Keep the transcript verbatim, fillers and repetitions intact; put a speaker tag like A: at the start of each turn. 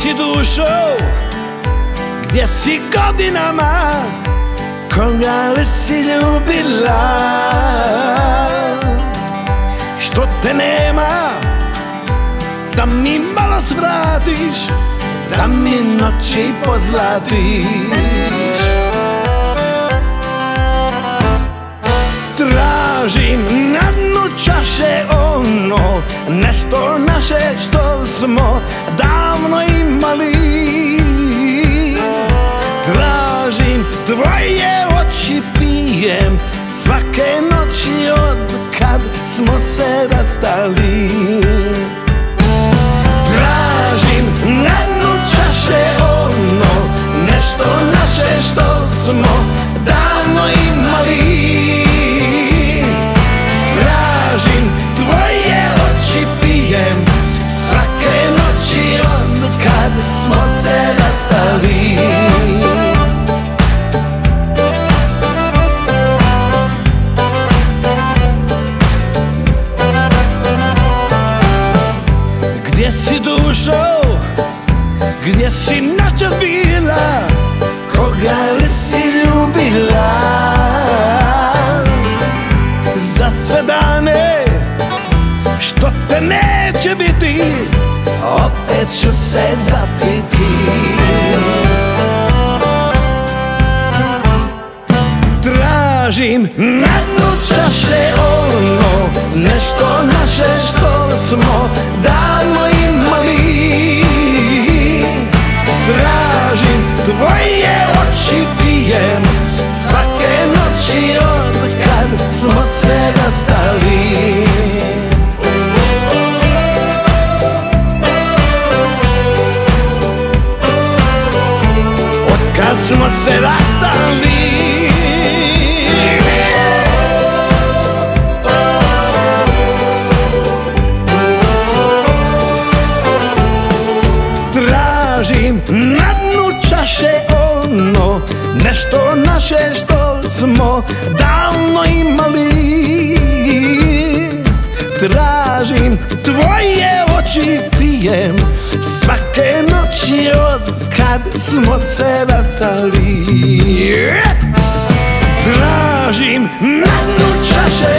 A: si dušo, gdje si godinama, koga li si ljubila? Što te nema, da mi malo svratiš, da mi noći pozlatiš. Tražim na dnu čaše ono, nešto naše što smo davno imali. Tražim tvoje oči, pijem svake noći od kad smo se rastali. Tražim na dnu čaše ono, nešto naše što smo davno imali. Tražim tvoje oči, pijem svake noći od kad smo se rastali. Gdje si dušo, gdje si noćas bila, koga li si ljubila? Za sve dane što te neće biti, opet ću se zapiti. Tražim na dnu čaše ono, nešto naše što smo davno imali. Tražim tvoje oči, pijem svake noći od kad smo se rastali. Od kad smo se rastali. Tražim na dnu čaše ono, nešto naše što smo davno imali. Tražim tvoje oči, pijem svake noći od kad smo se rastali. Tražim na dnu čaše